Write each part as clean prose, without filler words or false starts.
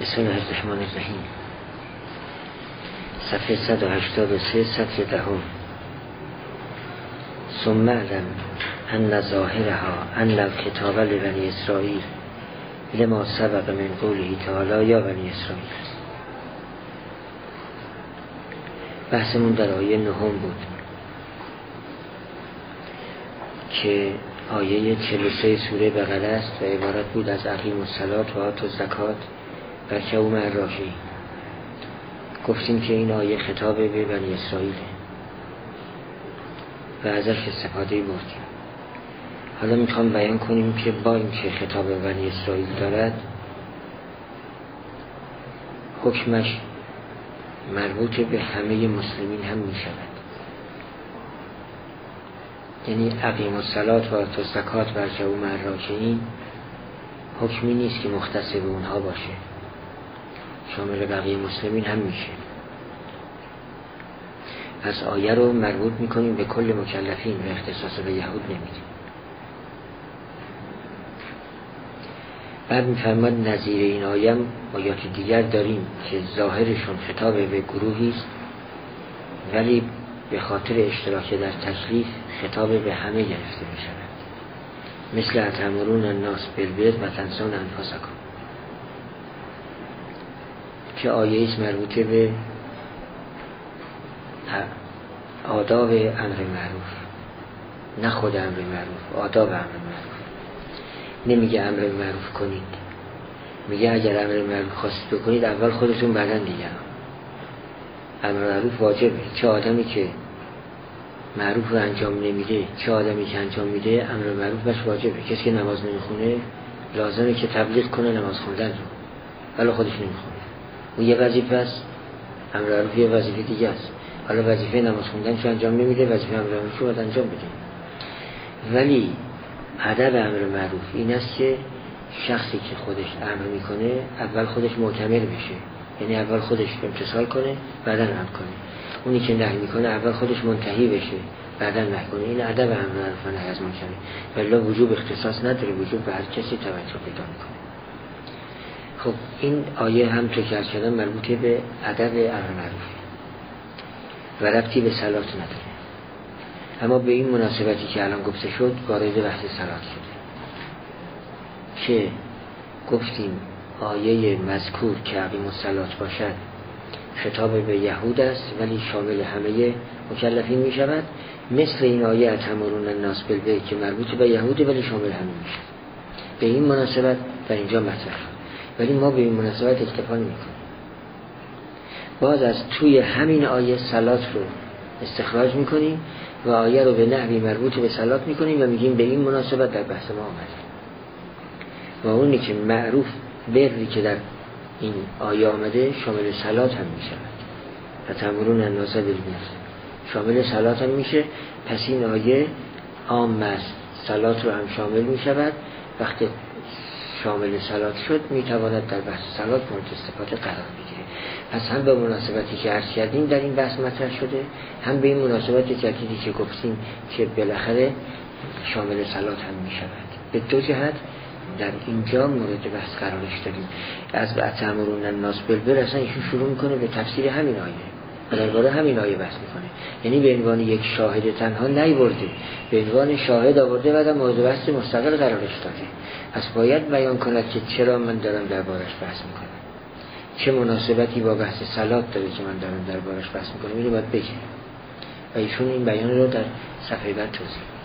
بسم الله الرحمن الرحیم. صفحه 183 سطر دهم. ثم اعلم ان ظاهرها ان الخطاب لبنی اسرائیل لما سبق من قوله تعالی یا بنی اسرائیل. بحثمون در آیه 9 بود که آیه 43 سوره بقره است و عبارت بود از اقیموا الصلاة و آتوا الزکات و ارکعوا مع الراکعین. گفتیم که این آیه خطاب به بنی اسرائیل و ازش استفاده بردیم. حالا میخوام بیان کنیم که با این که خطاب به بنی اسرائیل دارد، حکمش مربوط به همه مسلمین هم میشود. یعنی اقیموا الصلاة و آتوا الزکات و ارکعوا مع الراکعین حکمی نیست که مختص به اونها باشه، شامل بقیه مسلمین هم میشه. پس آیه رو مربوط میکنیم به کل مکلفین و اختصاص به یهود نمیدیم. بعد میفرماد نظیر این آیه آیات دیگر داریم که ظاهرشون خطاب به گروهی است ولی به خاطر اشتراک در تکلیف خطاب به همه گرفته میشود، مثل اتأمرون الناس بالبر و تنسون انفسکم که آیه است مربوطه به آداب امر معروف، نه خود امر معروف، آداب امر معروف. نمیگه امر معروف کنید، میگه اگر امر معروف خواستید بکنید اول خودتون بعدن دیگران. امر معروف واجبه، چه آدمی که معروف رو انجام نمیده چه آدمی که انجام میده امر معروف بهش واجبه. کسی که نماز نمیخونه لازمه که تبلیغ کنه نماز خوندن رو، ولی خودش نمیخونه. اون یه وظیفه است، امر معروف یه وظیفه دیگه است. حالا وظیفه نماز خوندن رو انجام نمیده، وظیفه امر معروف رو باید انجام بده. ولی ادب امر معروف این است که شخصی که خودش امر میکنه اول خودش معتمر بشه، یعنی اول خودش امتثال کنه بعداً امر کنه. اونی که نهی میکنه اول خودش منتهی بشه بعداً نهی کنه. این ادب امر معروف و نهی از منکر. ولی وجوب اختصاص نداره، وجوب به هر کسی توجه پیدا میکنه. خب این آیه هم تو که کردم مربوطه به ادب امر معروف و ربطی به صلات نداره. اما به این مناسبتی که الان گفته شد وارد بحث صلات شده که گفتیم آیه مذکور که اقیموا الصلاة باشد خطاب به یهود است ولی شامل همه مکلفین می شود، مثل این آیه اتأمرون الناس بالبر که مربوط به یهود ولی شامل همه می شود. به این مناسبت در اینجا مطرح شد، ولی ما به این مناسبت اکتفا نمی کنیم. باز از توی همین آیه صلات رو استخراج می کنیم و آیه رو به نحوی مربوط به صلات می کنیم و میگیم به این مناسبت در بحث ما آمده. و اونی که معروف بری که در این آیه آمده شامل صلات هم می شود. اتأمرون الناس بالبر شامل صلات هم میشه. پس این آیه عام است، صلات رو هم شامل می شود. وقتی شامل صلات شد می تواند در بحث صلات مورد استفاده قرار بگیره. پس هم به مناسبتی که عرض کردیم در این بحث مطرح شده، هم به این مناسبت جدیدی که گفتیم که بالاخره شامل صلات هم می شود. به دو جهت در اینجا مورد بحث قرارش داریم. از اتأمرون الناس بالبر اصلا ایشون شروع میکنه به تفسیر همین آیه و درباره همین آیه بحث میکنه. یعنی به عنوان یک شاهد تنها نیورده، به عنوان شاهد آورده و در مورد بحث مستقل قرارش داده. پس باید بیان کند که چرا من دارم دربارش بحث میکنم، چه مناسبتی با بحث صلات داره که من دارم دربارش بحث میکنم. اینو باید بگه و ایشون این بیان رو در صفحه بعد توضیح میده.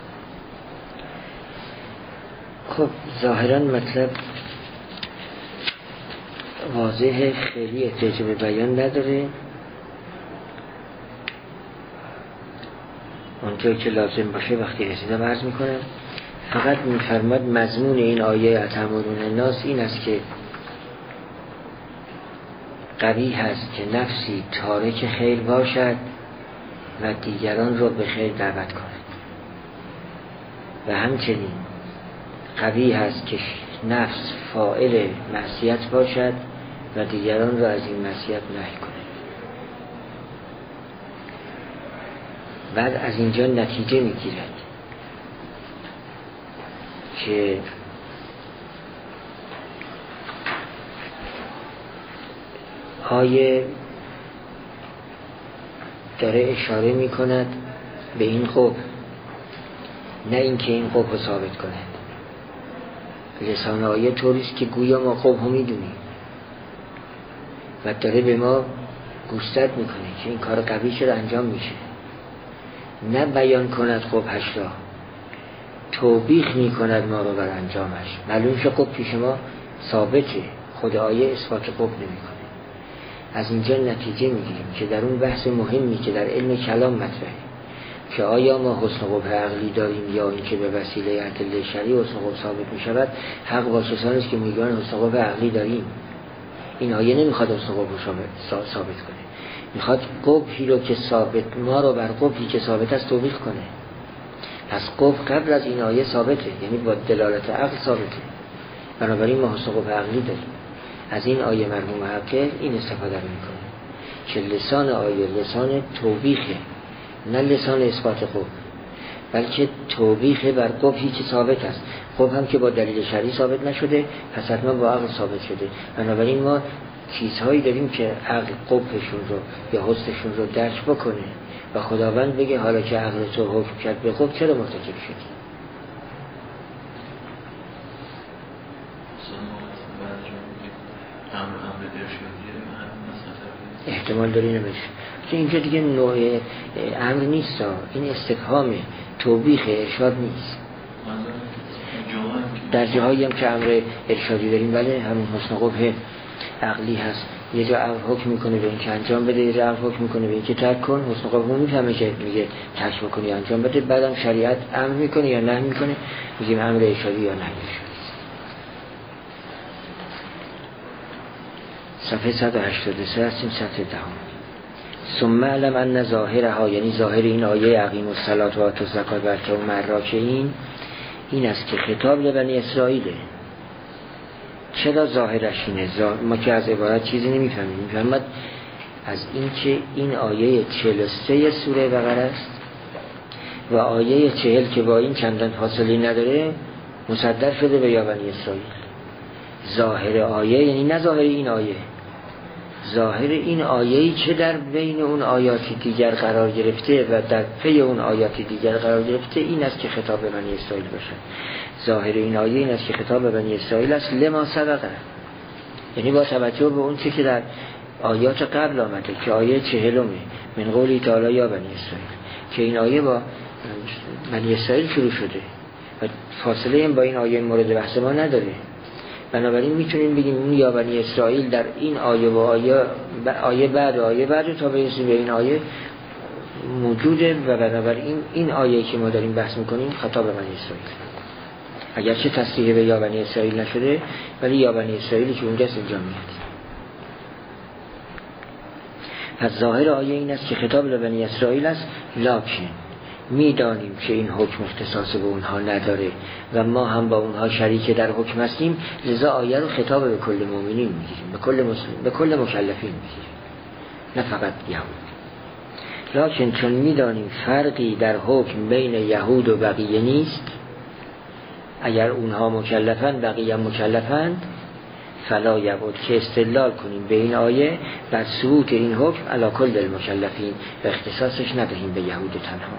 خب ظاهرا مطلب واضح، خیلی احتیاج به بیان نداره. اونطور که لازم باشه وقتی رسیدم عرض میکنم. فقط میفرماد مضمون این آیه اتأمرون الناس این است که قبیح هست که نفسی تارک خیر باشد و دیگران را به خیر دعوت کند، و همچنین قبیح هست که نفس فاعل معصیت باشد و دیگران را از این معصیت نهی کند. بعد از اینجا نتیجه میگیرد که آیه داره اشاره می کند به این قبح، نه اینکه این قبح رو ثابت کند. لسان آیه طوریست که گویا ما قبح رو می دونیم و داره به ما گوشزد می کنه که این کار قوی چرا انجام میشه. نه بیان کند قبحش را، توبیخ می کند ما رو بر انجامش. معلوم شه قبح پیش ما ثابته، خود آیه اثبات قبح نمی کنه. از اینجا نتیجه میگیریم که در اون بحث مهمی که در علم کلام مطرحه که آیا ما حسن قبح عقلی داریم یا اینکه به وسیله ادله شرعی حسن قبح ثابت میشود، حق با کسانی است که میگن حسن قبح عقلی داریم. این آیه نمیخواد حسن قبح رو ثابت کنه، میخواد قبحی رو که ثابت، ما رو بر قبحی که ثابت است توبیخ کنه. پس قبح قبل از این آیه ثابته، یعنی با دلالت عقل ثابته، بنابراین ما حسن قبح عقلی داریم. از این آیه مرحوم حقه این استفاده میکنه که لسان آیه لسان توبیخه، نه لسان اثبات قبح، بلکه توبیخ بر قبحی که ثابت است. قبح هم که با دلیل شرعی ثابت نشده، پس حتما با عقل ثابت شده. بنابراین ما چیزهایی داریم که عقل قبحشون رو یا حسنشون رو درک بکنه و خداوند بگه حالا که عقل تو حکم کرد به قبح چرا مرتکب شدی. احتمال داری نمیشه که اینجا دیگه نوع امر نیست، این استفهام توبیخ ارشاد نیست. در جاهایی هم که امر ارشادی داریم بله همون حسن قبح عقلی هست. یه جا امر حکم میکنه به این که انجام بده، یه جا امر حکم میکنه به این که ترک کن. حسن قبح میفهمه که میگه ترک بکنی انجام بده، بعدم شریعت امر میکنه یا نهی میکنه، میگیم امر ارشادی یا نهی ارشادی. صفحه 183 هستیم، صفحه 10. ثم علم ان ظاهرها، یعنی ظاهر این آیه اقیم الصلاة و آتوا الزکات و الراکعین این است که خطاب به بنی اسرائیله. چرا ظاهرش اینه؟ ما که از عبارت چیزی نمیفهمیم. میفهمد از این که این آیه 43 سوره بقره است و آیه 40 که با این چندان فاصله نداره مصدر شده به یا بنی اسرائیل. ظاهر آیه یعنی نه ظاهر این آیه، ظاهر این آیه‌ای که در بین اون آیاتی دیگر قرار گرفته و در پی اون آیاتی دیگر قرار گرفته این است که خطاب به بنی اسرائیل باشه. ظاهر این آیه این است که خطاب به بنی اسرائیل است لما سبقه، یعنی با توجه به اون چیزی که در آیات قبل آمده که آیه 40 من قولی تعالی یا بنی اسرائیل، که این آیه با بنی اسرائیل شروع شده و فاصله هم با این آیه مورد بحث ما نداره. بنابراین میتونیم بگیم اون یا بنی اسرائیل در این آیه و آیه بعد تا برسیم به این آیه موجوده و بنابراین این آیه که ما داریم بحث میکنیم خطاب به بنی اسرائیل، اگرچه تصریح به یا بنی اسرائیل نشده ولی یا بنی اسرائیلی که اونجاست اینجا میاد. پس ظاهر آیه این است که خطاب به بنی اسرائیل است، لکن میدانیم که این حکم اختصاص به اونها نداره و ما هم با اونها شریک در حکم هستیم، لذا آیه رو خطاب به کل مؤمنین میگیریم، به کل مسلم، به کل مکلفین میگیریم، نه فقط یهود. لکن چون میدانیم فرقی در حکم بین یهود و بقیه نیست، اگر اونها مکلفن بقیه هم مکلفن، فلا یبود که استدلال کنیم به این آیه بر ثبوت این حکم علی کل المکلفین و اختصاصش ندهیم به یهود تنها.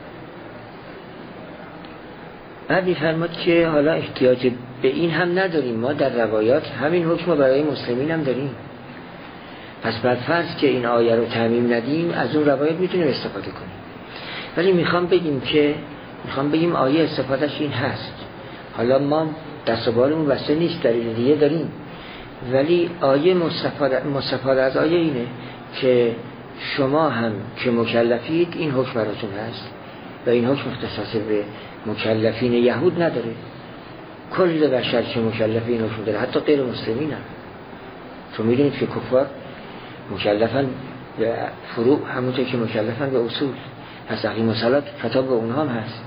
بعد می‌فرماد که حالا احتیاج به این هم نداریم، ما در روایات همین حکم برای مسلمین هم داریم. پس بر فرض که این آیه رو تعمیم ندیم از اون روایات میتونیم استفاده کنیم. ولی میخوام بگیم آیه استفادهش این هست. حالا ما دست و بالمون بسته نیست، دلیل دیگه داریم، ولی آیه مستفاده از آیه اینه که شما هم که مکلفید این حکم براتون هست و این حکم اختصاص به مکلفین یهود نداره، کل بشر که مکلفین این حکم داره، حتی غیر مسلمین هم. چون میدونید که کفار مکلفن به فروع همونطور که مکلفن به اصول، پس اقیم الصلاة خطاب به اونها هم هست.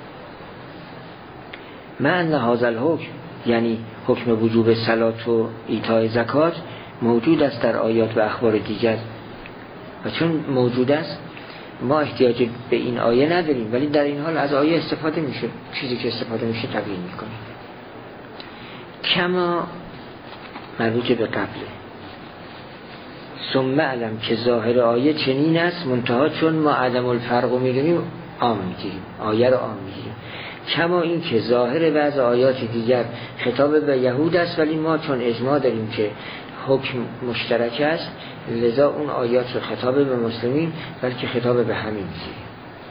معنی هذا الحکم یعنی حکم وجوب صلات و ایتاء زکات موجود است در آیات و اخبار دیگر و چون موجود است ما احتیاج به این آیه نداریم، ولی در این حال از آیه استفاده میشه، چیزی که استفاده میشه تبیین میکنیم. کما مربوط به قبله. ثم علم که ظاهر آیه چنین است، منتها چون ما عدم الفرق رو میدونیم عام میگیریم، آیه رو عام میگیریم. کما این که ظاهر بعض آیات دیگر خطاب به یهود است، ولی ما چون اجماع داریم که حکم مشترک است، لذا اون آیات رو خطاب به مسلمین بلکه خطاب به همین میگیریم.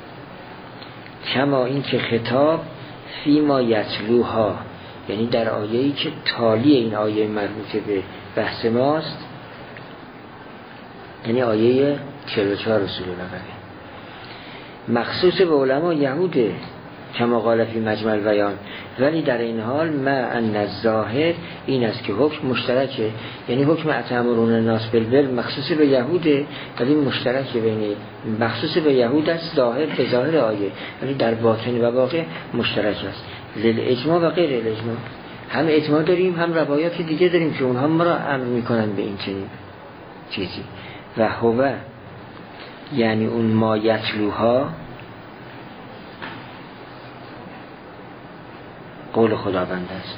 کما این که خطاب فی ما یتلوها، یعنی در آیه‌ای که تالی این آیه مربوطه به بحث ماست، یعنی آیه 44 رسول الله، مخصوص به علما یهوده کما قال فی مجمع البیان، ولی در این حال ما ان الظاهر این است که حکم مشترکه، یعنی حکم اتأمرون الناس بالبر مخصوص به یهوده ولی مشترکه بین مخصوص به یهود است ظاهر به ظاهر آیه، ولی در باطن و واقع مشترک است. للاجماع و غیر الاجماع، هم اجماع داریم هم روایات دیگه داریم که اونها ما را امر میکنن به این چنین چیزی. و هو یعنی اون ما یتلوها قول خداوند است.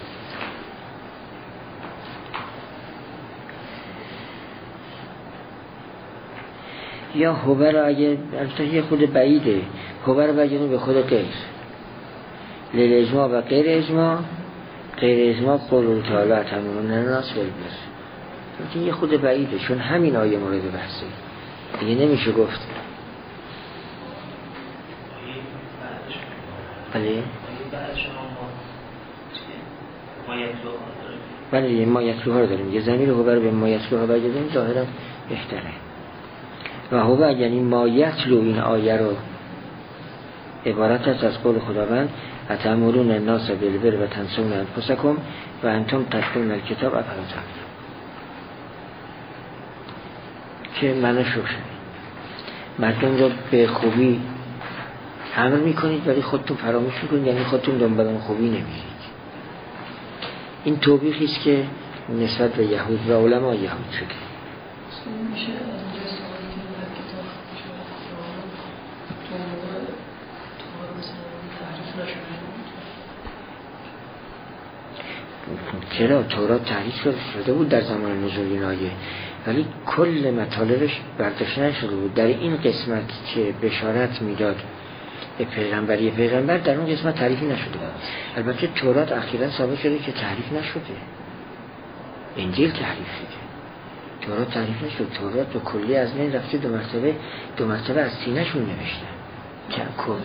یا هو را اگه البته یه خود بعیده، هو را بگیریم به خود غیر لیل اجماع و غیر اجماع. غیر اجماع قول تعالی اتأمرون الناس بالبر، یه خود بعیده چون همین آیه مورد بحثه دیگه نمیشه گفت. بله ما یتلوها رو داریم، یه زمین رو به ما یتلوها بگیریم ظاهرا بهتره. و هو یعنی ما یتلو این آیه رو عبارت است از قول خداوند اتأمرون الناس بالبر و تنسون انفسکم و انتم تتلون الکتاب افلا تعقلون، که معنی شوشه مردم رو به خوبی امر میکنید ولی خودتون فراموش میکنید، یعنی خودتون دنبال اون خوبی نمیرید. این توبیخی است که نسبت به یهود و علما یهود شده. چرا تورات تحریف شده بود در زمان نزول این آیه، ولی کل مطالبش برداشته نشده بود. در این قسمت که بشارت میداد به پیغمبری پیغمبر در اون قسمت تعریفی نشده بود. البته تورات اخیراً ثابت شده که تعریف نشده، انجیل تعریف شده، تورات تعریف نشد. تورات به کلی از بین رفته، دو مرتبه از سینه‌شون نوشتن که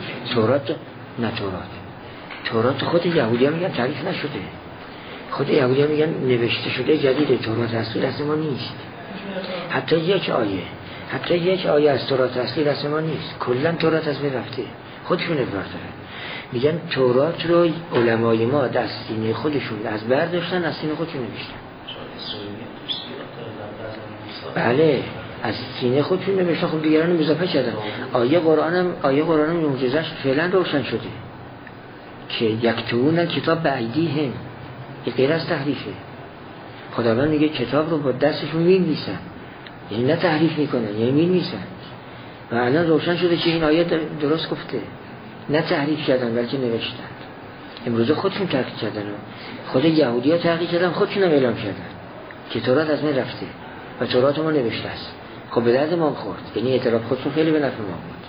تورات خود یهودی‌ها میگن تعریف نشده، خود یهودی‌ها میگن نوشته شده جدید، تورات اصلی دست ما نیست. حتی یک آیه از تورات اصلی دست ما نیست، کلا تورات از بین رفته. خودشون ادعا دارن، میگن تورات رو علمای ما دست سینه خودشون از برداشتن، از سینه خودشون نوشتن. بله از سینه خودشون نوشتن، خب دیگران رو اضافه کردن. آیه قرآن معجزه‌اش فعلا روشن شده که یکتبون کتاب به ایدیهم، این غیر از تحریفه. خداوند میگه کتاب رو با دستشون می‌نویسن، یعنی نه تحریف میکنن، یعنی می‌نویسن. و الان روشن شده که این آیه درست گفته، نه تحریف کردن بلکه نوشتن. امروز خودشون تحقیق کردن، خود یهودی‌ها تحقیق کردن، خودشون هم اعلام کردن که تورات از من رفته و تورات ما نوشته است. خب به درد ما خورد، یعنی اعتراف خودشون خیلی به نفع ما بود.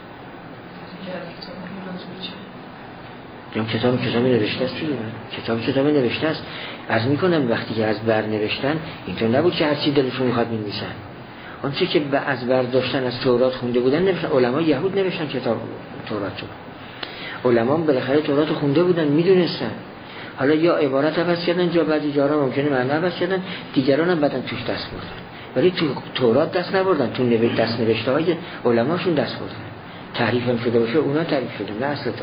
این کتابی نوشته است دیگه، کتابی نوشته است. عرض میکنم وقتی که از بر نوشتن اینطور نبود که هر چی دلشون میخواد می‌نویسن. آنچه که از بر داشتن از تورات خونده بودن نوشتن. علما یهود نوشتن کتاب تورات رو، علما بالاخره تورات رو خونده بودن، میدونستن. حالا یا عبارت عوض کردن، یا بعضی جاها ممکنه معنی عوض کردن، دیگران هم بعدن توش دست بردن، ولی تو تورات دست نبردن، تو دست نوشته های علماشون دست بردن. تحریف هم شده باشه اونا تحریف شده، نه اصل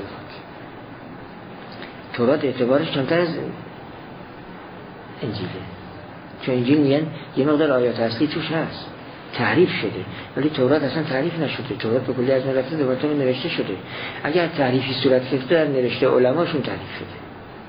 تورات اعتبارش کمتر از انجیله، چون انجیل میگن یه مقدار آیات اصلی توش هست، تعریف شده، ولی تورات اصلا تعریف نشده. تورات به کلی از من رفته، دوباره نوشته شده. اگر تعریفی صورت گرفته در نوشته علماشون تعریف شده،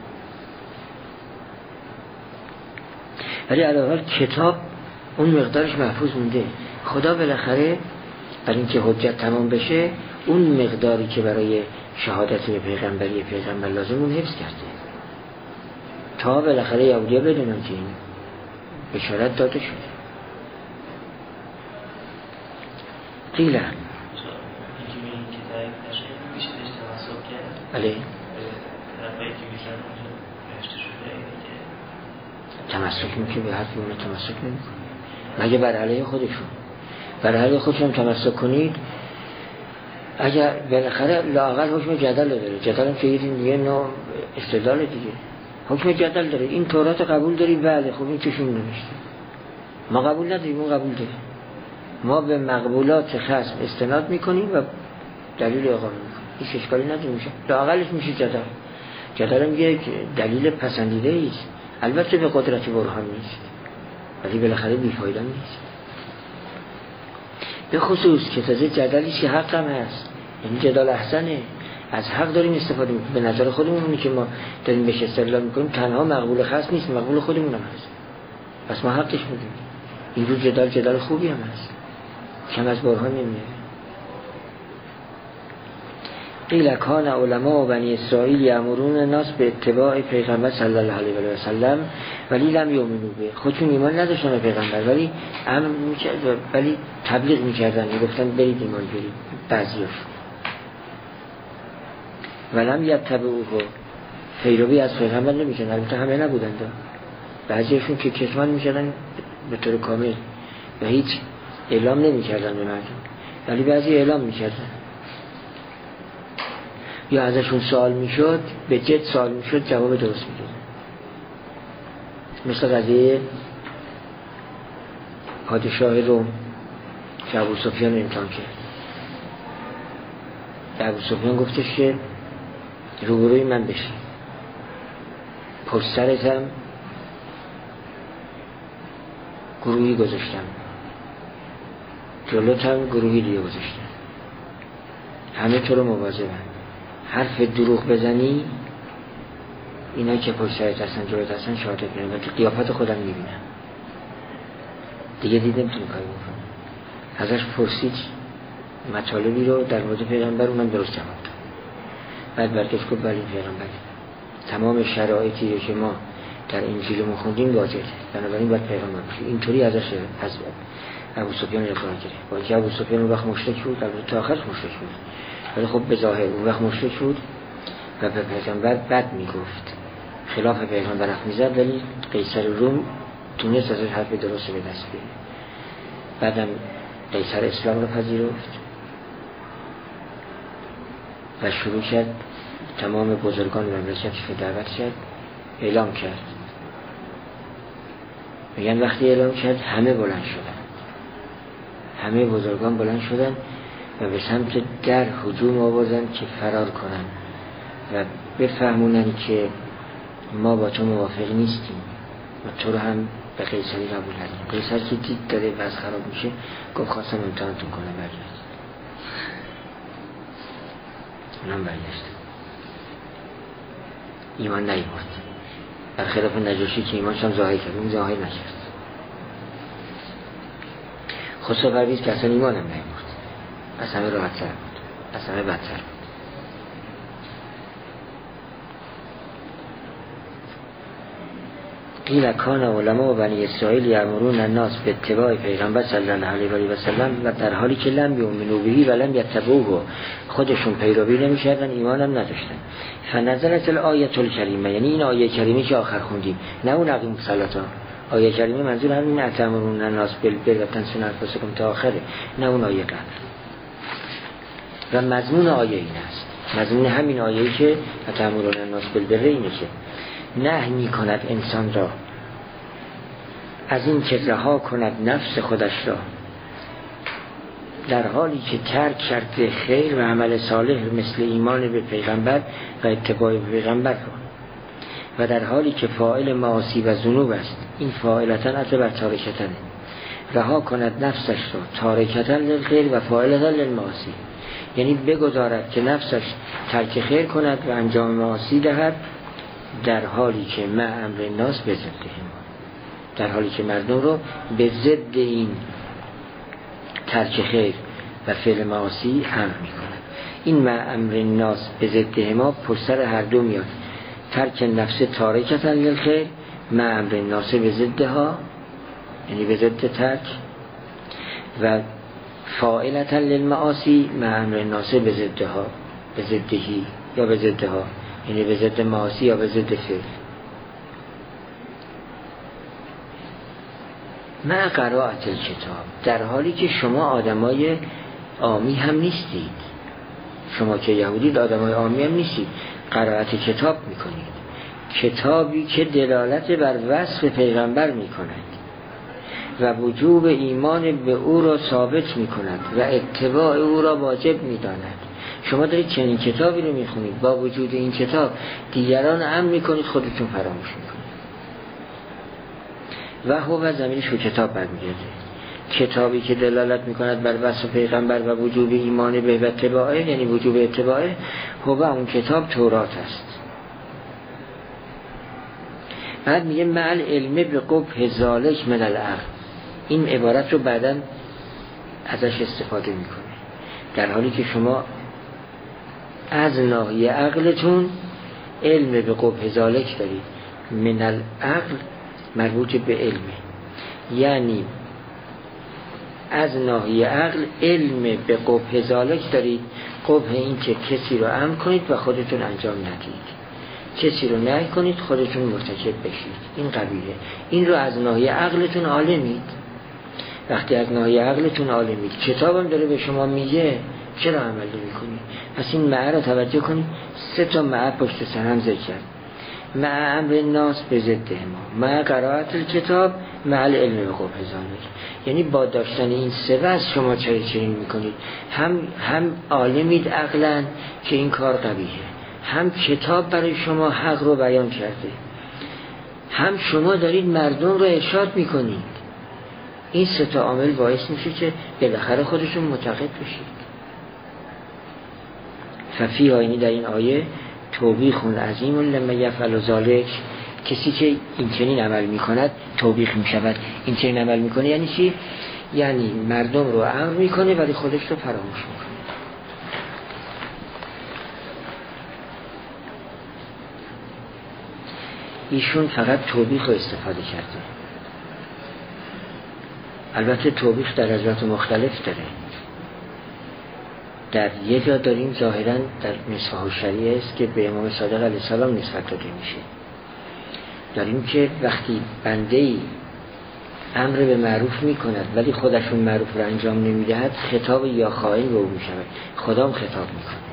ولی علاوه بر کتاب اون مقدارش محفوظ مونده. خدا بالاخره برای اینکه حجت تمام بشه اون مقداری که برای شهادت به پیغمبری پیغمبر لازم اون حفظ کرده تا بالاخره یهودی‌ها بدونن که این بشارت داده شده. قیله بله تمسک میکنه به حرف اون تمسک نمیکنه مگه بر علیه خودشون بر علیه خودشون تمسک کنید اگر بالاخره لااقل حکم جدل داره جدل هم که یه نوع استدلال دیگه حکم جدل داره این تورات قبول داری بله خب این چشون نوشته ما قبول نداریم اون قبول داره ما به مقبولات خصم استناد میکنیم و دلیل اقامه میکنیم هیچ اشکالی نداره میشه لااقلش میشه جدل هم یک دلیل پسندیده ایست البته به قدرت برهان نیست ولی بالاخره بیفایده نیست به خصوص که تازه جدلیش که حق هم هست یعنی جدال احسنه از حق داریم استفاده میکنیم به نظر خودمون که ما داریم بهش استدلال میکنیم تنها مقبول خاص نیست مقبول خودمون هم هست پس ما حقش میدیم این رو جدال خوبی هم هست کم از برهان نمیاره قیل کان علماء بنی اسرائیل یامرون الناس به اتباع پیغمبر صلی الله علیه و سلم ولی لم یؤمنوا به خودشون ایمان نداشتن به پیغمبر ولی ولی تبلیغ میکردن میگفتن برید ایمان بیارید بعضیاش ولم یتبعوه پیروی از پیغمبر نمیکردن البته همه نبودن بعضیاشون که کتمان میکردن به طور کامل و هیچ اعلام نمیکردن به مردم ولی بعضی اعلام میکردن یا ازشون سوال میشد به جد سوال میشد جواب درست میدادن مثل قضیه پادشاه روم که ابو سفیان رو امتحان کرد ابو سفیان گفتش که روبروی من بشی پشت سرتم گروهی گذاشتم جلوتم گروهی دیگه گذاشتم همه تو رو مواظبن حرف دروغ بزنی اینا که پشت سرت هستن جلوت هستن شهادت میدن و قیافت خودم میبینم دیگه دیدم تو کاری بکنم ازش پرسید مطالبی رو در مورد پیغمبر من درست جواب داد بعد برگشت گفت بله پیغمبر تمام شرایطی رو که ما در انجیلمون خوندیم واجده بنابراین باید پیغمبر باشیم اینطوری ازش از ابو سفیان اقرار کرد با اینکه ابو سفیان اون وقت مشرک بود البته تا آخرش مشرک بود ولی خب به ظاهر اون وقت مشرک بود و به پیغمبر بد میگفت خلاف پیغمبر حرف میزد ولی قیصر روم تونست ازش حرف درست به دست بیاره بعدم قیصر اسلام رو پذیرفت و شروع کرد تمام بزرگان مملکتش رو دعوت کرد اعلام کرد میگن وقتی اعلام کرد همه بلند شدن همه بزرگان بلند شدن و به سمت در هجوم آوردن که فرار کنن و بفهمونن که ما با تو موافق نیستیم و تو رو هم به قیصری قبول نداریم قیصر که دید داره وضع خراب میشه گفت خواستم امتحانتون کنم برگشت اونم برگشت ایمان نیورد برخلاف نجاشی که ایمانش هم ظاهر کرد اون ظاهر نکرد خسرو پرویز که اصلا ایمان هم نیورد از همه راحت تر بود از همه بدتر بود قیل کان علماء بنی اسرائیل یامرون الناس به اتباع پیغمبر صلی الله علیه و سلم و در حالی که لم یؤمنوا به و لم یتبعوه خودشون پیروی نمی‌کردن ایمان هم نداشتن فنزلت الآیه الکریمه یعنی این آیه کریمه که آخر خوندیم نه اون عقیم صلاتا آیه کریمه منظور همین اتامرون الناس بالبر و تنسون انفسکم تا آخره نه اون آیه قبل و مضمون آیه این است مضمون همین آیه‌ای که اتامرون الناس بالبر اینه که نهی می‌کند انسان را از این که رها کند نفس خودش را در حالی که ترک کرده خیر و عمل صالح مثل ایمان به پیغمبر و اتباع پیغمبر را و در حالی که فاعل معاصی و ذنوب است این فاعلتن عطف بر تارکتن رها کند نفسش را تارکتن للخیر و فاعلتن للمعاصی یعنی بگذارد که نفسش ترک خیر کند و انجام معاصی دهد در حالی که مع امر الناس به ضدهم در حالی که مردم رو به ضد این ترک خیر و فعل معاصی امر می‌کند این مع امر الناس به ضدهما پشت سر هر دو میاد ترک نفس تارکتن للخیر مع امر الناس به ضدها یعنی به ضد ترک و فاعلة للمعاصی مع امر الناس به ضدها، به ضدهی یا به ضدها، یعنی به ضد معاصی یا به ضد فعل. مع قرائت الکتاب، در حالی که شما آدمای عامی هم نیستید، شما که یهودید آدمای عامی هم نیستید، قرائت کتاب میکنید، کتابی که دلالت بر وصف پیغمبر میکند و وجوب ایمان به او را ثابت میکند و اتباع او را واجب میداند. شما دارید چنین کتابی رو میخونید، با وجود این کتاب دیگران امر میکنید، خودتون فراموش میکنید. و هو زمینش به کتاب برمیگرده، کتابی که دلالت میکند بر وصف پیغمبر و وجوب ایمان به و اتباعه، یعنی وجوب اتباعه، هو اون کتاب تورات است. بعد میگه مع العلم به قبح ذالک من العقل، این عبارت رو بعداً ازش استفاده میکنه، در حالی که شما از ناحیه عقلتون علم به قبح ذالک دارید. من العقل مربوط به علمه، یعنی از ناحیه عقل علم به قبح ذالک دارید. قبح این که کسی رو امر کنید و خودتون انجام ندید، کسی رو نهی کنید خودتون مرتکب بشید، این قبیله. این رو از ناحیه عقلتون عالمید. وقتی از ناحیه عقلتون عالمید، کتابم داره به شما میگه، چرا عمل نمی‌کنید؟ پس این مع رو توجه کنید، 3 مع پشت سر هم ذکر کرد. مع امر الناس به ضد ما، مع قرائت الکتاب، مع العلم به قبح ذالک. یعنی با داشتن این 3 وجه شما چنین میکنید، هم عالمید عقلاً که این کار قبیحه، هم کتاب برای شما حق رو بیان کرده، هم شما دارید مردم رو ارشاد میکنید. این 3 عامل باعث میشه که بالاخره خودشون معتقد بشید. ففی آینی در این آیه توبیخ عظیم لمن یفعل ذلک، کسی که این چنین عمل میکند توبیخ میشود. این چنین عمل میکنه یعنی چی؟ یعنی مردم رو امر میکنه ولی خودش رو فراموش میکنه. ایشون فقط توبیخ رو استفاده کرده. البته توبیخ در درجات مختلف داره. در یه جا داریم ظاهراً در مصباح الشریعه است که به امام صادق علیه السلام نسبت داده میشه. داریم که وقتی بنده‌ای امر به معروف میکند ولی خودشون معروف رو انجام نمیدهد، خطاب یا خائن به او میشود، خدام خطاب میکنه.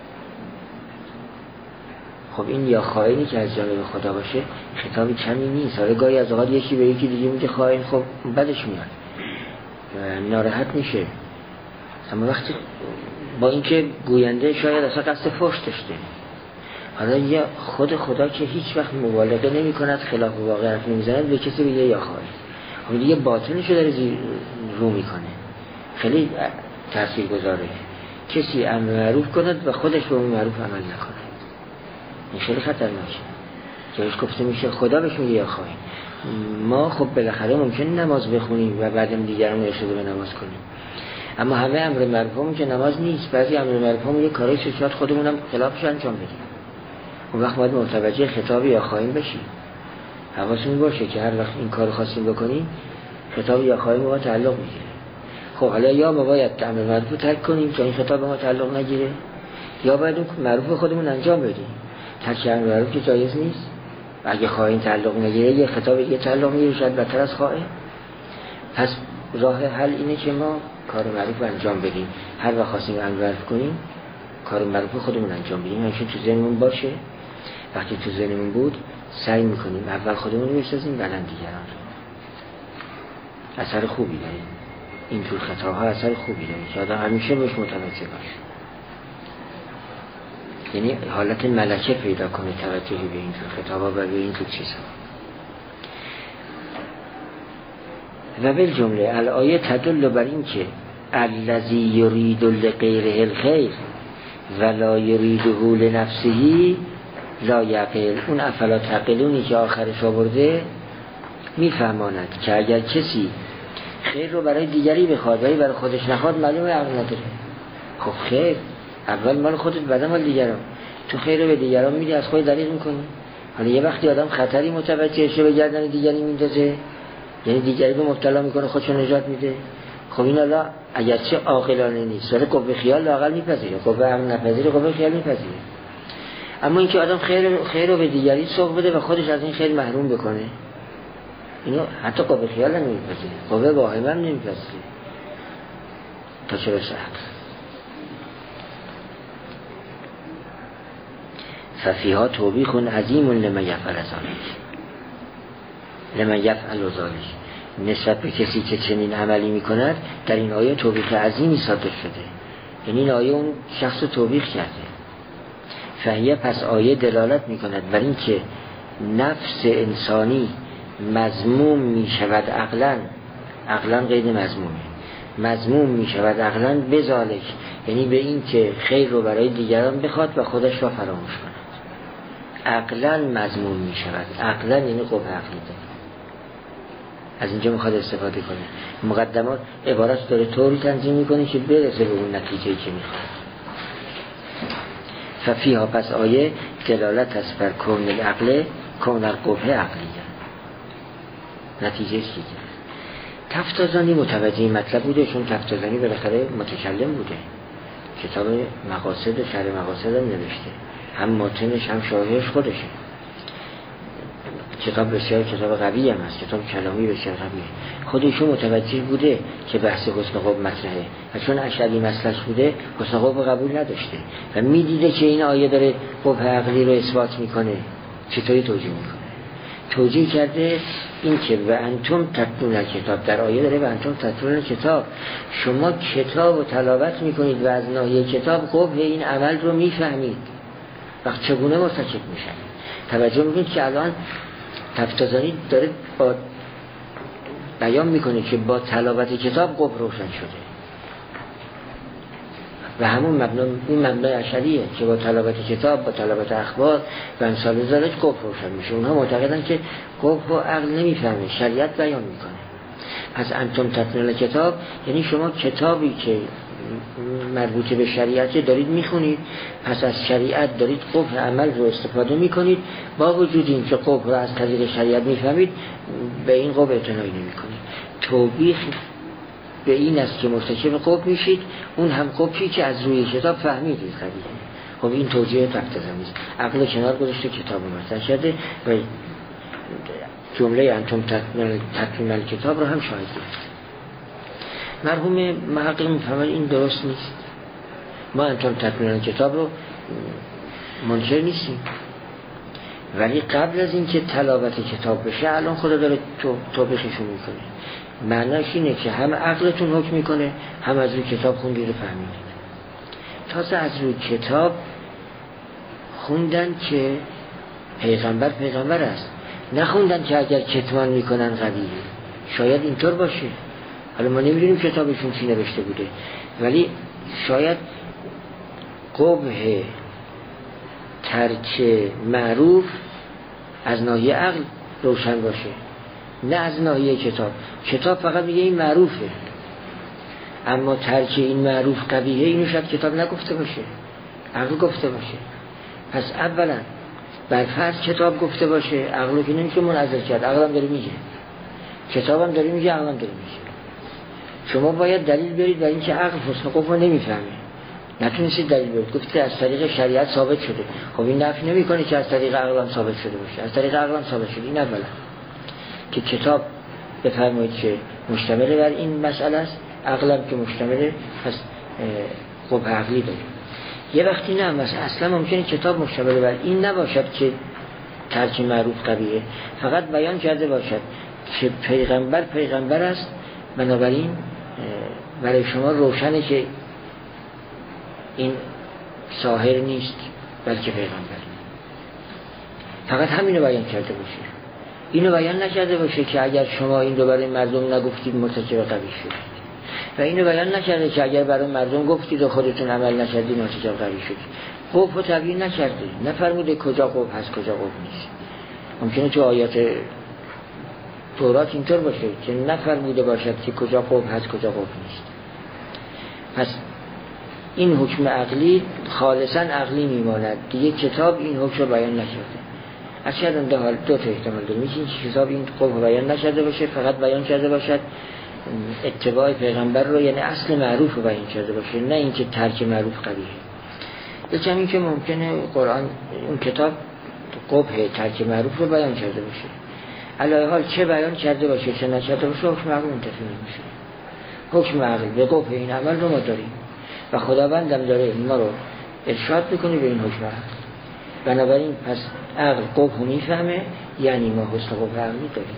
خب این یا خائنی که از جانب خدا باشه خطابی کمی نیست. حالا گاهی از اوقات یکی به یکی دیگه میگه خائن، خب بدش میاد، ناراحت میشه. اما وقتی با اینکه گوینده شاید اصلا قصد فحش داشته، حالا یا خود خدا که هیچ وقت مبالغه نمی کند، خلاف واقع حرف نمی زند، به کسی بگه یا خائن، خب دیگه باطنش رو داره رو میکنه. خیلی تأثیر گذاره کسی امر معروف کند و خودش به اون معروف عمل نکنه. این خیلی خطرناکه که بهش گفته میشه، خدا بهش میگه یا خائن. ما خب بالاخره ممکنه نماز بخونیم و بعدم دیگران ارشاد به نماز کنیم، اما همه امر معروفمون که نماز نیست. بعضی امر معروفمون یه کارای شاید خودمونم خلافش انجام بدیم. اون وقت باید متوجه خطاب یا خائن بشیم. حواستون باشه که هر وقت این کارو خواستیم بکنیم خطاب یا خائن ما تعلق میگیره. خب حالا یا ما باید امر معروف ترک کنیم تا این خطاب ما تعلق نگیره، یا باید اون معروف خودمون انجام بدیم. ترک امر معروف که جایز نیست. اگه خائن تعلق نگیره یه خطاب یه تعلق میگیره، شاید بدتر از خائن. پس راه حل اینه که ما کار معروف انجام بدیم. هر وقت خواستیم امر معروف کنیم کار معروف خودمون انجام بدیم. همین تو ذهنمون باشه. وقتی تو ذهنمون بود سعی میکنیم اول خودمون رو بسازیم بعداً دیگران. اثر خوبی داره این جور خطاها، اثر خوبی داره که آدم همیشه بهش متوجه باشه. یعنی حالت ملکه پیدا کنه توجهی به این جور خطاها و به این جور چیزها. و بالجمله الآیه تدل بر این که الذی یرید لغیره الخیر ولا یریده لنفسه لا یعقل. اون افلا تعقلونی که آخرش آورده میفهماند که اگر کسی خیر رو برای دیگری بخواد ولی برای خودش نخواد معلومه عقل نداره. خب خیر اول مال خودت بعد مال دیگران. تو خیر رو به دیگران میدی، از خود دریغ میکنی. حالا یه وقتی آدم خطری متوجه شه به گردن دیگری میندازه، یعنی دیگری رو مبتلا میکنه خودشو نجات میده. خب این حالا اگرچه عاقلانه نیست ولی قوه خیال لااقل میپذیره، قوه عقل نپذیره، قوه خیال میپذیره. اما اینکه آدم خیر رو به دیگری سوق بده و خودش از این خیر محروم بکنه، اینو حتی قوه خیال هم نمیپذیره، قوه واهمه هم نمیپذیره. تا چه برسه عقل. ففیها توبیخ عظیم لمن یفعل ذلک، لمن یفعل ذلک، نسبت به کسی که چنین عملی میکند در این آیه توبیخ عظیمی صادر شده. یعنی این آیه اون شخص رو توبیخ کرده. فهیه پس آیه دلالت میکند بر این که نفس انسانی مذموم میشود عقلاً قید مذموم میشود عقلاً بذالک، یعنی به این که خیر رو برای دیگران بخواد و خودش را فراموش کند. عقلاً مذموم میشود، عقلاً یعنی قوه عقلی داره. از اینجا میخواد استفاده کنه. مقدمات عبارت داره طوری تنظیم میکنه که برسه به اون نتیجه‌ای که میخواد. ففیها پس آیه دلالت است بر کون العقل، کون القوه عقلیه. نتیجه چیه؟ تفتازانی متوجه این مطلب بوده، چون تفتازانی بالاخره متکلم بوده، کتاب مقاصد و شرح مقاصد هم نوشته، هم متنش هم شارحش خودشه. کتاب بسیار کتاب قوی هم هست، کتاب کلامی بسیار قویه. خودشون متوجه بوده که بحث حسن قوه مطرحه و چون اشعری مسلک بوده حسن قوه قبول نداشته و میدیده که این آیه داره قوه عقلی رو اثبات میکنه. چطوری توجیه میکنه؟ توجیه کرده این که و انتم تتلون کتاب، در آیه داره و انتم تتلون کتاب، شما کتاب رو تلاوت میکنید و از ناحیه کتاب قبح این عمل رو میفهمید. وقت چگونه مرتکب میشن؟ توجه میکنید که الان تفتازانی داره با بیان میکنه که با تلاوت کتاب قبح روشن شده و همون این مبنای اشعریه که با تلاوت کتاب، با تلاوت اخبار و امثال ذالک قبح روشن میشه. اونها معتقدن که قبح و عقل نمیفهمه، شریعت بیان میکنه. پس انتم تتلون کتاب یعنی شما کتابی که مربوط به شریعت دارید میخونید، پس از شریعت دارید قبح عمل رو استفاده میکنید، با وجود این که قبح رو از طریق شریعت میفهمید به این قبح اعتنایی نمیکنید. توبیخ به این است که مرتکب قبح میشید، اون هم قبحی که از روی کتاب فهمیدید قبیله. خب این توجیه تفتازانی است. عقل کنار گذاشته کتاب رو مطرح کرده و جمله انتم تتلون کتاب رو هم شاهد گرفت. مرحوم محقق میفهمد این درست نیست. ما انتم تتلون کتاب رو منکر نیستیم، ولی قبل از این که تلاوت کتاب بشه الان خدا داره توبیخشون میکنه. معناش اینه که هم عقلتون حکم میکنه، هم از روی کتاب خوندید و فهمیدید. تازه از روی کتاب خوندن که پیغمبر است، نخوندن که اگر کتمان میکنن قبیله. شاید اینطور باشه، حالا ما نمیدونیم کتابشون چی نوشته بوده، ولی شاید قبح ترک معروف از ناحیه عقل روشن باشه، نه از ناحیه کتاب فقط میگه این معروفه، اما ترک این معروف قبیحه، اینو شاید کتاب نگفته باشه، عقل گفته باشه. پس اولا برفرض کتاب گفته باشه، عقلو که نمیشه منعزل کرد، عقل هم داره میگه، کتاب هم داره میگه، عقل هم داره میگه. شما باید دلیل برید برای اینکه عقل حسن قبح نمیفهمه. نتونستید دلیل برید، گفتید از طریق شریعت ثابت شده. خب این نفی نمیکنه که از طریق عقل هم ثابت شده باشه، از طریق عقل هم ثابت شده. این اولا که کتاب بفرمایید که مشتمل بر این مسئله است، عقل هم که مشتمل پس قبح عقلی داره. یه وقتی نه مثلا اصلا ممکنه کتاب مشتمل بر این نباشد که ترک معروف قبیحه، فقط بیان کرده باشد که پیغمبر است، بنابراین برای شما روشنه که این ساحر نیست بلکه پیغمبر. فقط همینو بیان کرده باشه، اینو بیان نکرده باشه که اگر شما این رو برای مردم نگفتید مرتکب قبیح شدید، و اینو بیان نکرده که اگر برای مردم گفتید و خودتون عمل نکردید مرتکب قبیح شدید. قبح رو تبیین نکرده، نفرموده کجا قبح هست کجا قبح نیست. ممکنه تو آیات تورات اینطور باشه که نفرموده باشد که کجا قبح هست کجا قبح نیست. پس این حکم عقلی خالصا عقلی میماند دیگه، کتاب این حکم رو بیان نکرده. از شاید دو تا احتمال داره، میشه که کتاب این قبح بیان نکرده باشه، فقط بیان کرده باشد اتباع پیغمبر رو یعنی اصل معروف رو بیان کرده باشه، نه اینکه ترک معروف قبیحه. یکم این که ممکنه قرآن اون کتاب قبح ترک معروف رو بیان کرده باشه، علاوه حال چه بیان کرده باشه چه نکرده باشه حکم عقل منتفی نمیشه. حکم عقل به قبح این عمل رو ما داریم و خداوندم داره ما رو ارشاد میکنه به این حکم عقل. بنابراین پس عقل قبح میفهمه، یعنی ما حسن قبح عقلی داریم.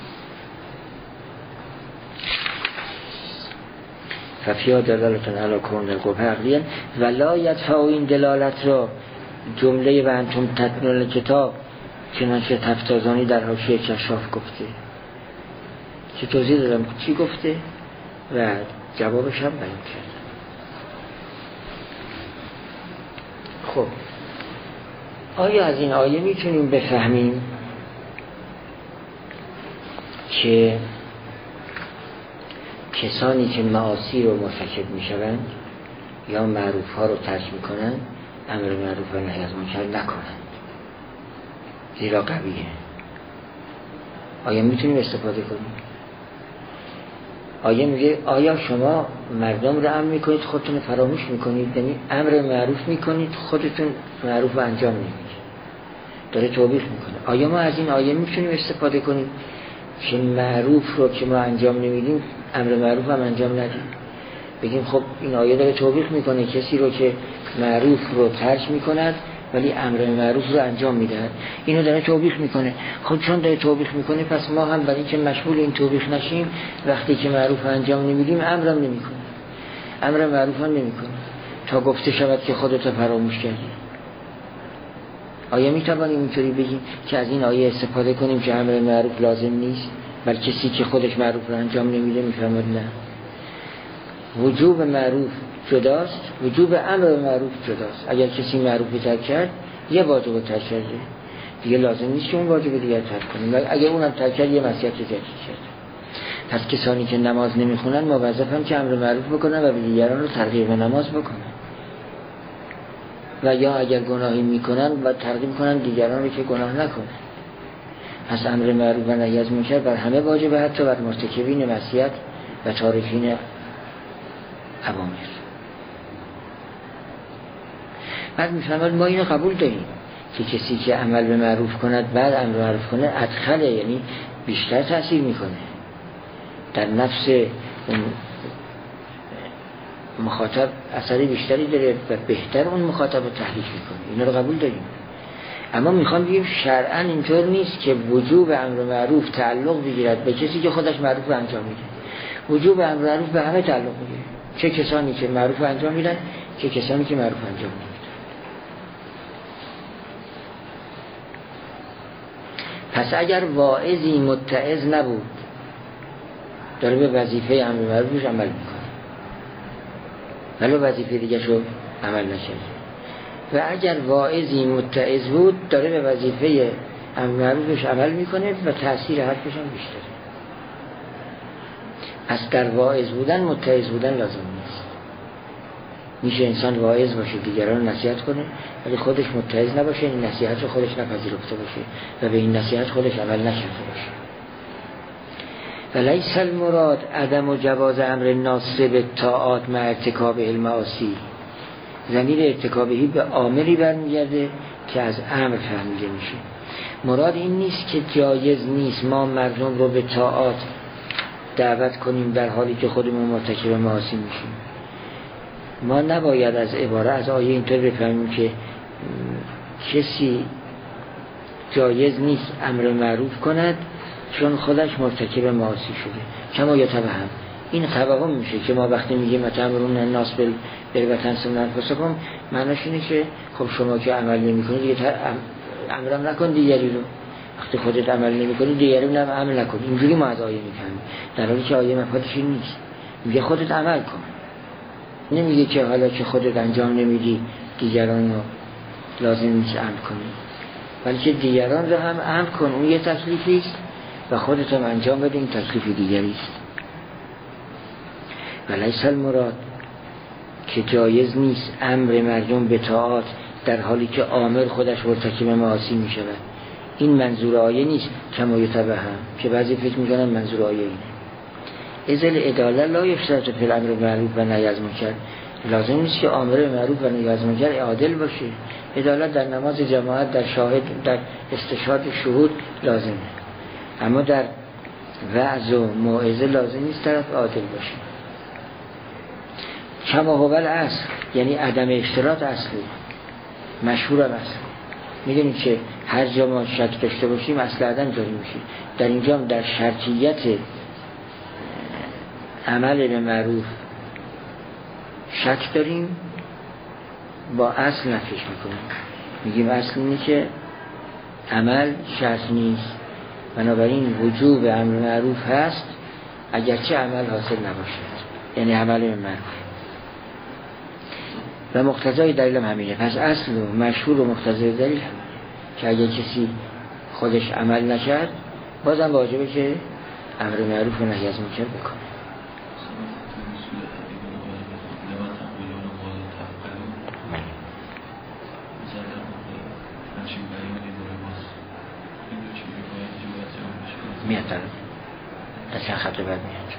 ففیا دلالتون علا کون قبح عقلیه و لا یدفع این دلالت را جمله و انتم تتلون کتاب چنانچه تفتازانی در حاشیه کشاف گفته. چه توضیح دادم چی گفته و جوابش هم بیان کرد. خب آیا از این آیه میتونیم بفهمیم که کسانی که معاصی رو مرتکب میشوند یا معروف ها رو ترک میکنن امر معروف و نهی از منکر نکنند زیرا قویه؟ آیا میتونیم استفاده کنیم؟ آیا میگه آیا شما مردم رو امر میکنید خودتون فراموش میکنید؟ یعنی امر معروف میکنید خودتون معروف رو انجام نمیدید. داره توبیخ میکنه. آیا ما از این آیه میتونیم استفاده کنیم که معروف رو که ما انجام نمیدیم امر معروف هم انجام ندیم؟ بگیم خب این آیه داره توبیخ میکنه کسی رو که معروف رو ترک میکند ولی امر معروف رو انجام میدهد، اینو داره توبیخ میکنه. خب چون داره توبیخ میکنه پس ما هم برای اینکه مشمول این توبیخ نشیم وقتی که معروف انجام نمیدیم امرم نمیکنیم، امر معروف هم نمیکنیم تا گفته شود که خودت فراموش کردی. آیا میتوانیم اینطوری بگیم که از این آیه استفاده کنیم که امر معروف لازم نیست بل کسی که خودش معروف رو انجام نمیده میفهمد نه، وجوب معروف جداست، وجوب امر معروف جداست. اگر کسی معروف ترک کرد یه واجب ترک کرده دیگه لازم نیست که اون واجب دیگر ترک کنیم، اگر اونم ترک کرد یه معصیت دیگر کرد. پس کسانی که نماز نمیخونن موظفن که امر معروف بکنن و به دیگران رو ترغیب به نماز بکنن و یا اگر گناهی میکنن و ترغیب کنن دیگران رو که گناه نکنن. پس امر معروف و نهی از منکر بر همه واجبه، حتی بر مرتکبین معصیت و تارکین اوامر. بعد میفهمد ما اینو قبول داریم که کسی که عمل به معروف کند بعد امر معروف کنه ادخله، یعنی بیشتر تأثیر میکنه در نفس اون مخاطب، اثری بیشتری داره و بهتر اون مخاطب رو تحریک میکنه. اینا رو قبول داریم، اما میخوام بگیم شرعاً اینطور نیست که وجوب امر معروف تعلق بگیرد به کسی که خودش معروف رو انجام میده. وجوب امر معروف به همه تعلق میگیره، چه کسانی که معروف انجام میدن چه کسانی که معروف انجام نمیدن. پس اگر واعظی متعظ نبود داره به وظیفه امر معروفش عمل میکنه ولی وظیفه دیگه شو عمل نکرده، و اگر واعظی متعظ بود داره به وظیفه امر معروفش عمل میکنه و تأثیر حرفش هم بیشتره. پس در واعظ بودن متعظ بودن لازم نیست. میشه انسان واعظ باشه دیگران رو نصیحت کنه ولی خودش متعظ نباشه، این نصیحت رو خودش نپذیرفته باشه و به این نصیحت خودش عمل نکرده باشه. ولیس المراد عدم و جواز امر ناصب الطاعات مع ارتکاب المعاصی. ضمیر ارتکابهی به عاملی برمیگرده که از امر فهمیده میشه. مراد این نیست که جایز نیست ما مردم رو به طاعات دعوت کنیم در حالی که خودمون مرتکب معاصی میشیم. ما نباید از عباره از آیه اینطور بفهمیم که کسی جایز نیست امر معروف کند چون خودش مرتکب معاصی شده. کما یتوهم، این توهم میشه که ما وقتی میگیم اتامرون الناس بالبر انفسکم معناش اینه که خب شما که عمل نمی‌کنید دیگه امرم نکن دیگری رو، وقتی خودت عمل نمی‌کنی دیگری رو هم عمل نکن. اینجوری ما از آیه میفهمیم، در حالی که آیه مفادش این نیست. میگه خودت عمل کن، نمیگه که حالا که خودت انجام نمیدی دیگران رو لازم نیست امر کنی، بلکه دیگران رو هم امر کن. اون یه تکلیفی است و خودت هم انجام بده، این تکلیف دیگری است. ولیس المراد که جایز نیست امر مردم به طاعات در حالی که آمر خودش مرتکب معاصی می شود. این منظور آیه نیست کما یتوهم که بعضی فکر میکنن منظور آیه اینه. ازل عدالت لا یشترط فی الامر معروف و نهی از منکر. لازم نیست که امر معروف و نهی از منکر عادل باشه. عدالت در نماز جماعت، در شاهد، در استشهاد شهود لازمه، اما در وعظ و موعظه لازم نیست طرف عادل باشه. کما هو الاصل، یعنی عدم اشتراط اصلی، مشهور هم اصل. میدونید که هر جا ما شک داشته باشیم اصل عدم جاری میشه. در اینجا هم در شرطیت عمل به معروف شک داریم، با اصل نفیش میکنیم. میگیم اصل اینه که عمل شرط نیست، بنابراین وجوب امر معروف هست اگرچه عمل حاصل نباشد، یعنی عمل به معروف. و مقتضای دلیل هم همینه. پس اصل و مشهور و مقتضای دلیل همینه که اگر کسی خودش عمل نکرد بازم واجبه که امر معروف و نهی از منکر بکنه. میاد در چند خط بعد میاد.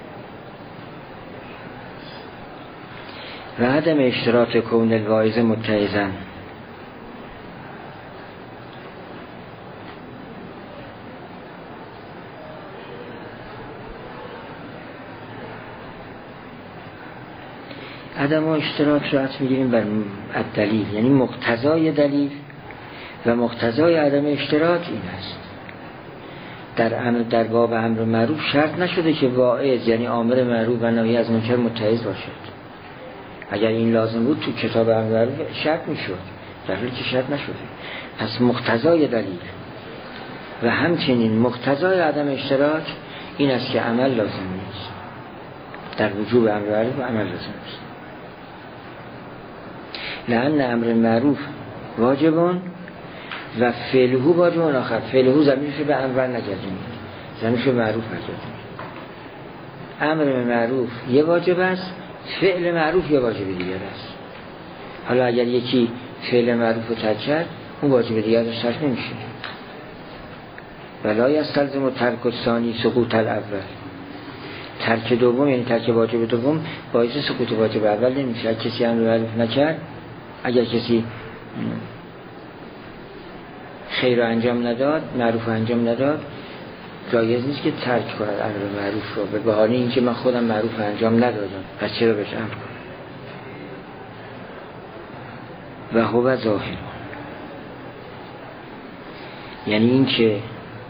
و عدم اشتراط کون الواعظ متعظاً، عدم اشتراط رو حد میگیریم بر دلیل، یعنی مقتضای دلیل و مقتضای عدم اشتراط این است. در باب امر معروف شرط نشده که واعظ یعنی آمر معروف و نهی از منکر متعظ باشد. اگر این لازم بود تو کتاب امر معروف شرط میشد، در حالی که شرط نشده. پس مقتضای دلیل و همچنین مقتضای عدم اشتراط این است که عمل لازم نیست. در وجوب امر معروف عمل لازم نیست. لأن امر معروف واجبون و فعله واجبون آخر. فعله زمینش به امر نگردونید، زمینش به معروف نگردونید. امر معروف یه واجب است، فعل معروف یه واجب دیگر است. حالا اگر یکی فعل معروف رو ترک کرد اون واجب دیگرش ترک نمیشه. ولا یستلزم ترک الثانی سقوط الاول. ترک دوم یعنی ترک واجب دوم باعث سقوط واجب اول نمیشه. اگر کسی امر معروف نکرد، اگر کسی خیر رو انجام نداد، معروف رو انجام نداد، جایز نیست که ترک کنه امر معروف رو به بهانه اینکه من خودم معروف رو انجام ندادم، پس چرا بهش امر کنم. و هو ظاهر، یعنی اینکه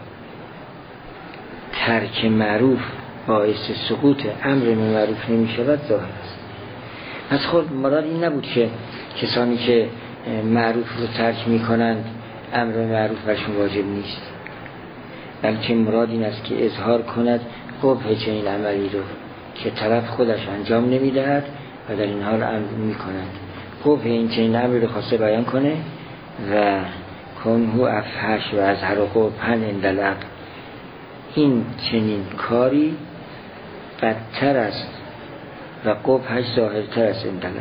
ترک معروف باعث سقوط امر معروف نمی شود ظاهر است. پس خود مراد این نبود که کسانی که معروف رو ترک می کنند امر معروف برشون واجب نیست، بلکه مراد این است که اظهار کند قبح چنین عملی رو که طرف خودش انجام نمی دهد و در این حال امر می کند. قبح این چنین عملی رو خواسته بیان کنه و کنهو افحش و از هر قبحن اندلق، این چنین کاری بدتر است و قبحش ظاهرتر است اندلق.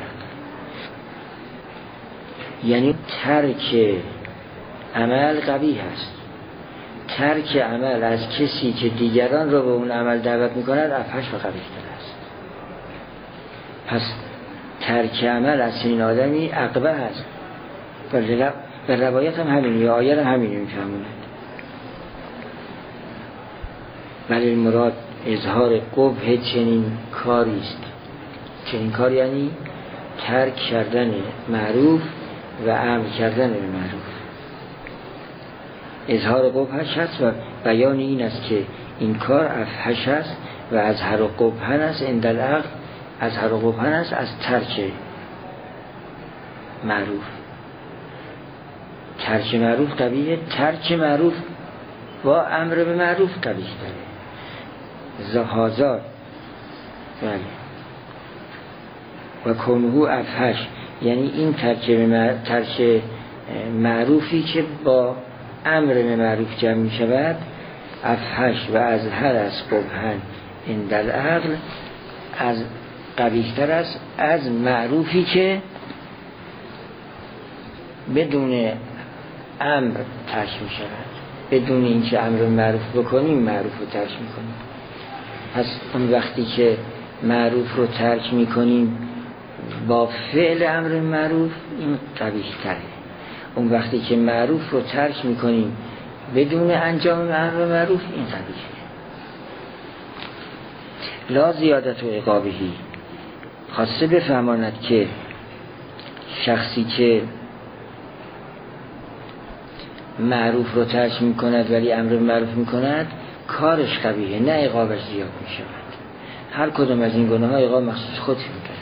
یعنی ترک عمل قبیح است. ترک عمل از کسی که دیگران رو به اون عمل دعوت می‌کند افحش و قبیح‌تر است. پس ترک عمل از این آدمی عقبه است. به روایت هم همین یا آیه هم همین می‌فهمند. ولی مراد اظهار قبح چنین کاری است. چنین کار یعنی ترک کردن معروف و امر کردن به معروف. اظهار قبحش هست و بیان این است که این کار افحش است و از هر قبحن است اندلعقل، از هر قبحن است از ترک معروف. ترک معروف قبیحه، ترک معروف با امر به معروف قبیح داره. زهازار بله. و کنهو افحش یعنی این ترک معروفی که با امر به معروف جمع می شود افحش و از هر از قبحن اندل عقل، از قبیحتر است از معروفی که بدون امر ترک می شود. بدون اینکه امر معروف بکنیم معروف رو ترک می کنیم. پس اون وقتی که معروف رو ترک میکنیم با فعل امر معروف، این قبیح تره. اون وقتی که معروف رو ترک میکنیم بدون انجام امر معروف، این قبیحه. لا زیادت و عقابهی، خواسته بفهماند که شخصی که معروف رو ترک میکند ولی امر معروف میکند کارش قبیحه، نه عقابش زیاد میشود. هر کدوم از این گناه ها عقاب مخصوص خود میکند.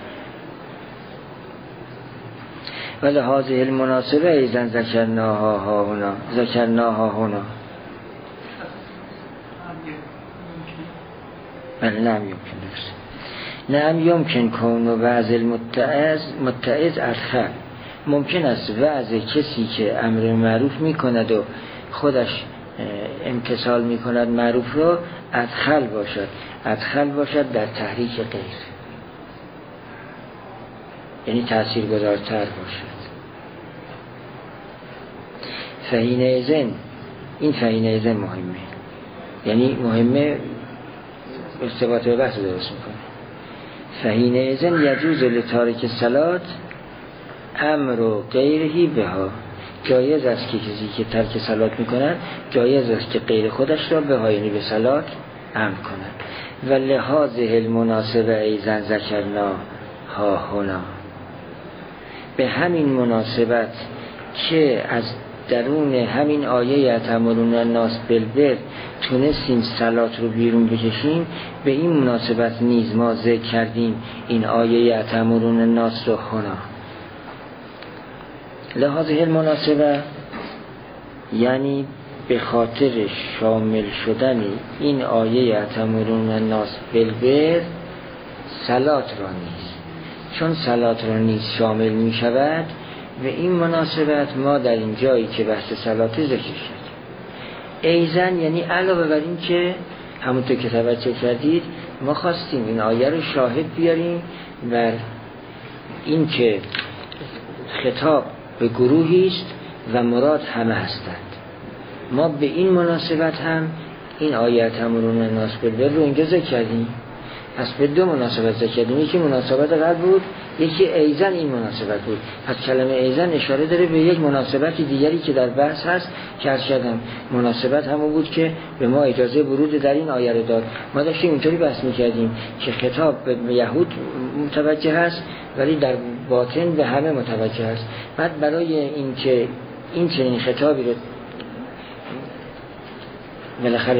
ولی هذه المناسبه ایزن ذکرناها هنا بله نعم یمکن درست. نعم یمکن کون و وعظ المتعظ ادخل، ممکن است وعظ کسی که امر معروف میکند و خودش امتثال میکند معروف رو ادخل باشد در تحریک غیر، یعنی تأثیر گذارتر باشد. فحینئذ مهمه، یعنی مهمه ارتباط به بحث درست میکنه. فحینئذ یجوز لتارک صلات امر و غیرهی بها، جایز است که کسی که ترک صلات میکنند جایز است که غیر خودش را بها، یعنی به صلات امر کنند. و لهذه المناسبه ایزن ذکرناها هنا، به همین مناسبت که از درون همین آیه یأتمرون الناس بالبر تونستیم صلات رو بیرون بکشیم، به این مناسبت نیز ما ذکر کردیم این آیه یأتمرون الناس رو هنا. لهذه المناسبه یعنی به خاطر شامل شدن این آیه یأتمرون الناس بالبر صلات را نیز، چون صلات را نیز شامل می شود، و این مناسبت ما در این جایی که بحث صلات ذکر شد ایزن، یعنی علاوه بر این که همونطور که توجه کردید ما خواستیم این آیه رو شاهد بیاریم بر این که خطاب به گروهی است و مراد همه هستند. ما به این مناسبت هم این آیه تمرون الناس بالبر رو اینجا ذکر کردیم. پس به دو مناسبت ذکر کردیم، یکی مناسبت قبل بود، یکی ایزن این مناسبت بود. پس کلمه ایزن اشاره داره به یک مناسبت دیگری که در بحث هست که عرض کردم مناسبت همون بود که به ما اجازه ورود در این آیه رو داد. ما داشتیم اینطوری بحث میکردیم که خطاب به یهود متوجه هست ولی در باطن به همه متوجه هست. بعد برای این که این چنین خطابی رو بالاخره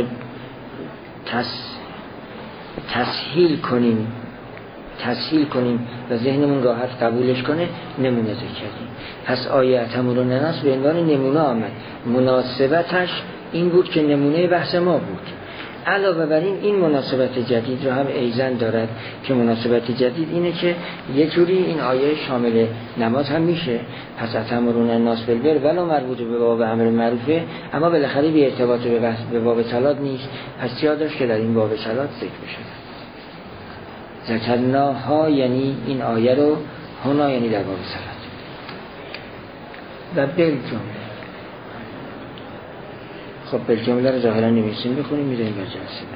تسهیل کنیم و ذهنمون راحت قبولش کنه، نمونه ذکر کردیم. پس آیه تمرون الناس به عنوان نمونه آمد. مناسبتش این بود که نمونه بحث ما بود. علاوه بر این مناسبت جدید رو هم ایزن دارد که مناسبت جدید اینه که یه جوری این آیه شامل نماز هم میشه. پس تمرون الناس بالبر ولو مربوط به باب امر معروفه، اما بالاخره بی ارتباط به باب صلات نیست. پس جا داشت که در این باب صلات ذکر بشه. ذکرناها یعنی این آیه رو، هنا یعنی در باب صلات. و بالجمله، خب بالجمله رو ظاهرا نمی‌سیم بخونیم، میذاریم بر جلسه.